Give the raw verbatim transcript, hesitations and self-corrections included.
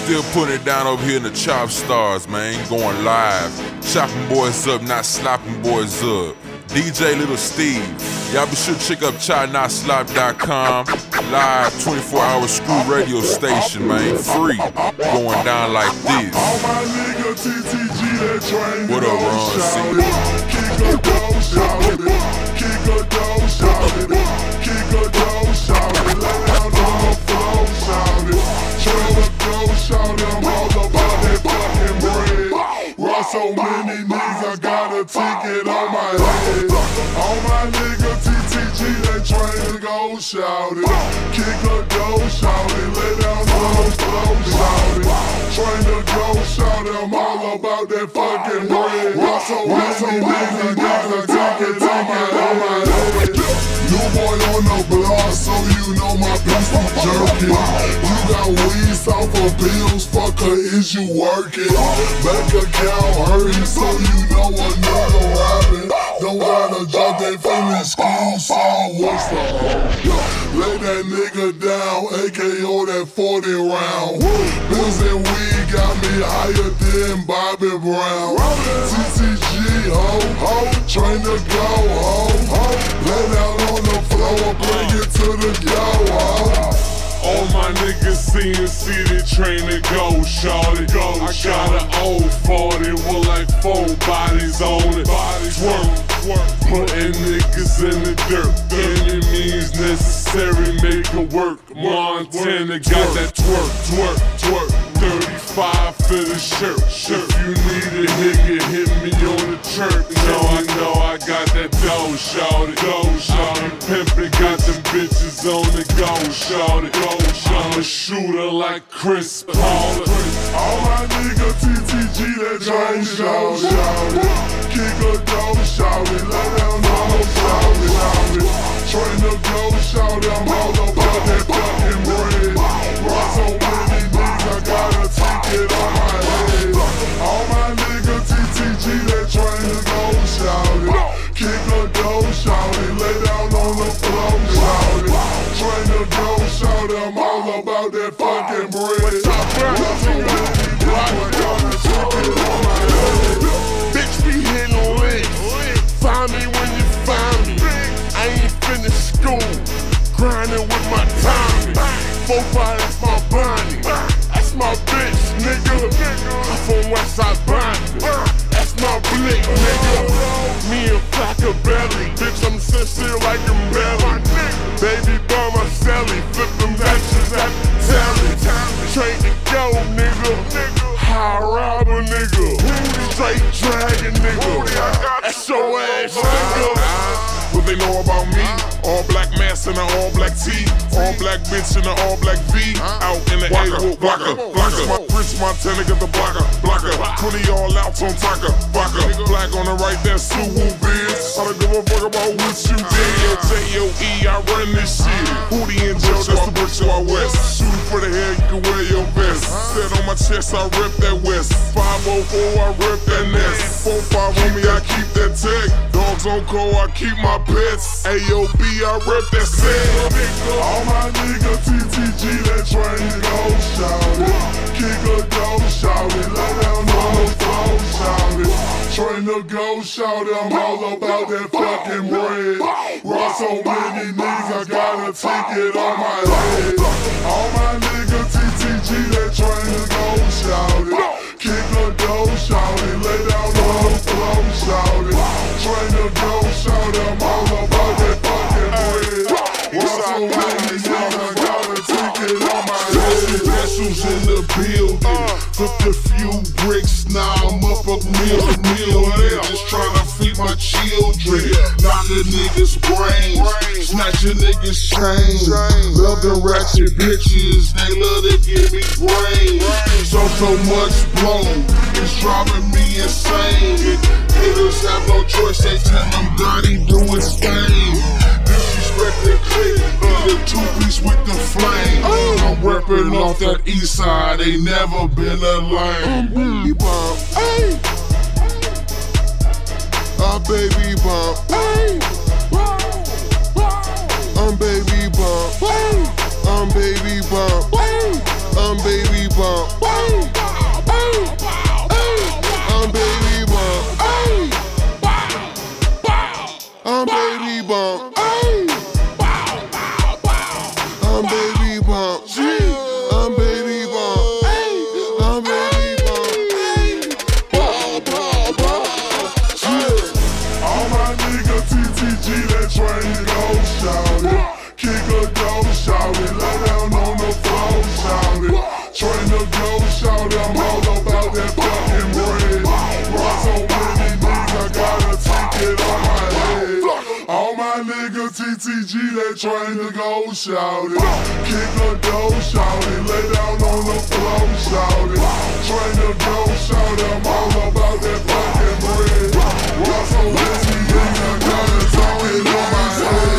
still putting it down over here in the Chop Stars, man. Going live. Chopping boys up, not slopping boys up. D J Little Steve. Y'all be sure to check up chop not slop dot com. Live twenty-four hour screw radio station, man. Free. Going down like this. All my nigga T T G that train. What up, Ron C? Kick a dough, shout it. Kick a dough, shout it. Kick a dough, shout it. Lay down on the floor, shout it. Trail a dough, shout it. I'm all about that fucking bread. Rock so many niggas, I got a ticket on my head. All my nigga T T G that train to go, shout it. Kick a dough, shout it. Lay down on the floor, shout it. Train to go, shout it. I'm all about that fucking bread. Rock so many niggas, I got a ticket on my head. New boy on the block, so you know my pistol jerking. You got weeds off of bills, fucker, is you working? Bank account hurting, so you know a nigga robbing. Don't gotta drop that feeling school, so what's the hoe? Lay that nigga down, A K O that forty round. Bills and weed got me higher than Bobby Brown. T T G, ho, ho, train to go, ho, ho. Lay down on the floor, bring it to the yo, ho. All my niggas seeing see the train to go, shawty, go. I got an old forty with like four bodies on it. Bodies work, work, putting niggas in the dirt. Any means necessary, make it work. Montana got that twerk, twerk, twerk. thirty-five for the shirt, shirt. If you need a nigga, hit me on the chirp. No, I know I got that dough, shawty, dough, shawty. Pimpin' got them bitches on the go, shawty, go. I'm a shooter like Chris Paul. All my nigga T T G that train shout, shout it. Kick a dough, shout it. Lay down on the floor, shout it. Train to go, shout it. I'm all about that fucking bread. Rock so many niggas, I got a ticket on my head. All my nigga T T G that train to go, shout it. Kick a dough, shout it. Lay down on the floor, shout it. Train to go, shout it. I'm all about that fucking bread. Bitch be hitting licks. Find me when you find me. I ain't finished school. Grinding with my Tommy. Four five, that's my Bonnie. That's my bitch, nigga. I'm from Westside Bonnie. That's my blick, nigga. Me and Flocka Belly. Bitch, I'm sincere like a belly. Baby by my celly. Flip them bitches at the telly. Straight to go, nigga. High robber, nigga. Straight dragon, nigga. That's your ass, nigga. What they know about me? All black mask and an all black tee. All black bitch and an all black V. Out in the A with blocker, blocker. My Prince Montana got the blocker, blocker. twenty all out on Taka, blocker. Black on the right, that's Suwu biz. I don't give a fuck about what you did. J O E, I run this shit. Hootie and Joe, that's the Brooks Wild West. Shooting for the head, you can wear your vest. Set on my chest, I rip that West. five oh four, I rip that nest. four five on me, I keep that tech. Dogs on call, I keep my pets. A O B, I rep that set. All my nigga T T G that train to go, shout it. Kick a dough, shout it. Lay down on the floor, shout it. Train to go, shout it. I'm all about that fucking bread. Rock so many niggas, I got a ticket on my head. All my nigga T T G that train to go, shout it. Kick a dough, shout it. Lay down on the floor, shout it. Train to go, shout it. I'm all about that fucking bread. Rock so many niggas, I got a ticket on my head. Specials in the building. Flipped a few bricks, now I'm up a meal, a million. Just trying to feed my children. Knock a nigga's brains, snatch a nigga's chain. Love the ratchet bitches, they love to give me brains. So, so much blown, it's driving me insane. Haters have no choice, they tell them Donnie do his thing. Disrespect the clique, need a two-piece with the flame. I'm reppin' off that east side, ain't never been a lane. Baby bump, hey. A baby bump, hey. I'm baby bump, hey. I'm baby bump, hey. I'm baby bump, hey. Train to go, shout I'm all about that fucking bread. Run so many niggas, I got a ticket on my head. All my niggas T T G, they train to go, shout it. Kick a door, shout it. Lay down on the floor, shout it. Train to go, shout it. I'm all about that fucking bread. Run so many